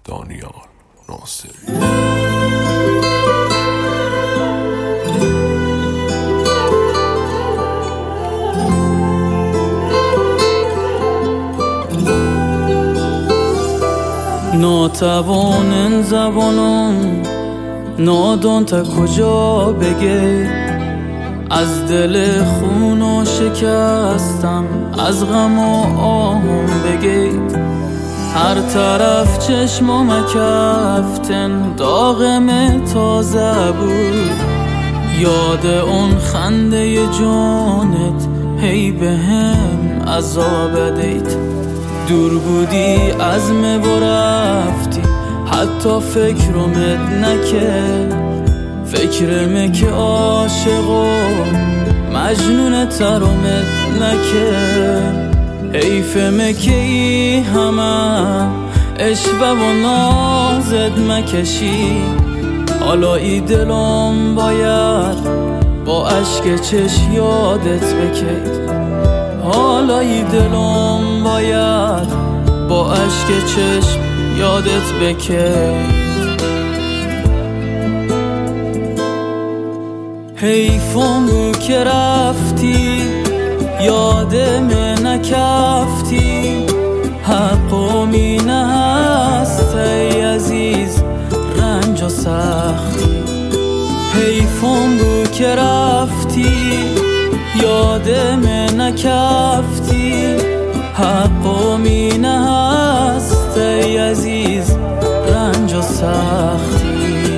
دانیال ناصری. ناتوان زبانم نادان تا کجا بگی، از دل خون و شکستم از غم و آهم بگید. هر طرف چشم و مکفتن داغم تازه بود، یاد اون خنده جانت هی به هم عذاب دید. دور بودی عزم و رفتی حتی فکرمت نکرد، فکرمه که عاشق و مجنون ترمت نکرد. حیفمه که ای همه عشوه و نازت مکشی، حالا ای دلم باید با عشق چشم یادت بکید. حالا ای دلم باید با عشق چشم یادت بکید. حیفم بود که رفتی یادم نکفتی، حقم اینه هست ای عزیز رنج و سختی. حیفم بود که رفتی یادم نکفتی، حقم اینه هست ای عزیز رنج و سختی.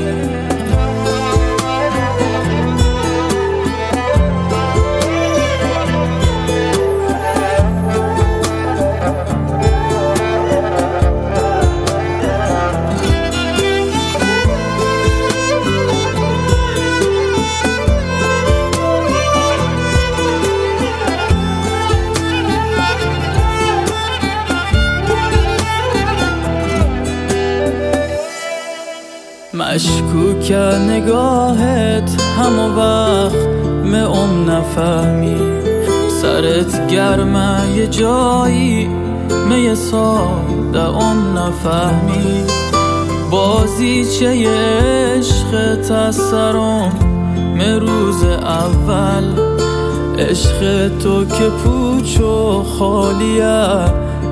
مشکوک نگاهت همو وقت نفهمی، سرت گرمه یه جایی یه ساده نفهمی. بازیچه عشقت از سرم روز اول، عشق تو که پوچ و خالیه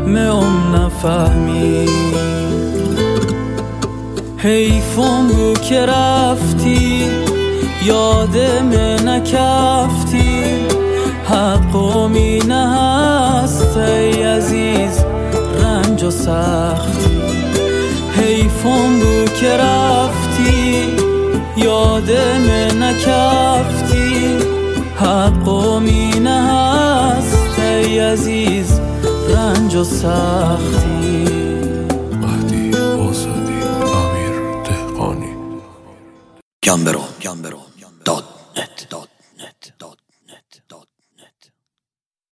نفهمی. حیفم بود که رفتی یادم نکفتی، حقم اینه هست ای عزیز رنج و سختی. حیفم بود که رفتی یادم نکفتی، حقم اینه هست ای عزیز رنج و سختی. Gambero.net